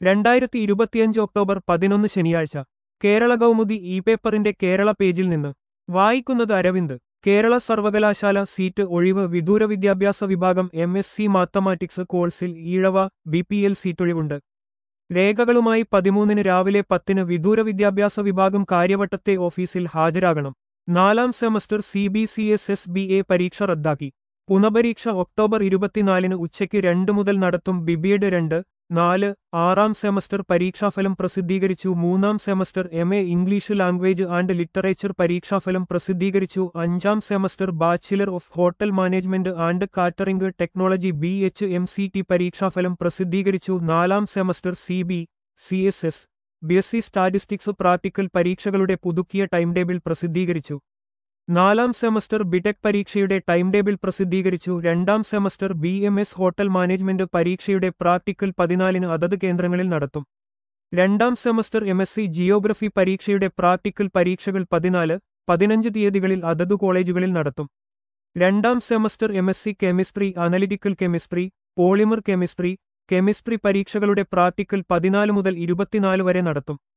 2025 October 11 ശനിയാഴ്ച Kerala Kaumudi E പേപ്പറിന്റെ കേരള പേജിൽ നിന്ന് വായിക്കുന്നത് അരവിന്ദ്. കേരള സർവകലാശാല സീറ്റ് ഒഴിവ്. വിദൂര വിദ്യാഭ്യാസ വിഭാഗം MSc മാത്തമാറ്റിക്സ് കോഴ്സിൽ ഈഴവ BPL സീറ്റൊഴിവുണ്ട്. രേഖകളുമായി 13-ന് രാവിലെ 10-ന് വിദൂര വിദ്യാഭ്യാസ വിഭാഗം കാര്യവട്ടത്തെ ഓഫീസിൽ ഹാജരാകണം. 4ാം സെമസ്റ്റർ CBCS SBA പരീക്ഷ റദ്ദാക്കി. പുനപരീക്ഷ ഒക്ടോബർ 24-ന് ഉച്ചയ്ക്ക് 2 മുതൽ നടത്തും. ബിബിഎഡ് 2, 4, 6ാം സെമസ്റ്റർ പരീക്ഷാഫലം പ്രസിദ്ധീകരിച്ചു. 3ാം semester MA English language and literature പരീക്ഷാഫലം പ്രസിദ്ധീകരിച്ചു. 5ാം semester bachelor of hotel management and catering technology BHMCT പരീക്ഷാഫലം പ്രസിദ്ധീകരിച്ചു. 4ാം semester CBCSS BSc statistics practical പരീക്ഷകളുടെ പുതുക്കിയ ടൈംടേബിൾ പ്രസിദ്ധീകരിച്ചു. 4ാം സെമസ്റ്റർ ബിടെക് പരീക്ഷയുടെ ടൈംടേബിൾ പ്രസിദ്ധീകരിച്ചു. 2ാം സെമസ്റ്റർ BMS ഹോട്ടൽ മാനേജ്മെന്റ് പരീക്ഷയുടെ പ്രാക്ടിക്കൽ 14-ന് അതത് കേന്ദ്രങ്ങളിൽ നടത്തും. 2ാം സെമസ്റ്റർ MSc ജിയോഗ്രഫി പരീക്ഷയുടെ പ്രാക്ടിക്കൽ പരീക്ഷകൾ 14, 15 തീയതികളിൽ അതതു കോളേജുകളിൽ നടത്തും. 2ാം semester MSc chemistry, analytical chemistry, polymer chemistry പരീക്ഷകളുടെ പ്രാക്ടിക്കൽ 14 മുതൽ 24 വരെ നടത്തും.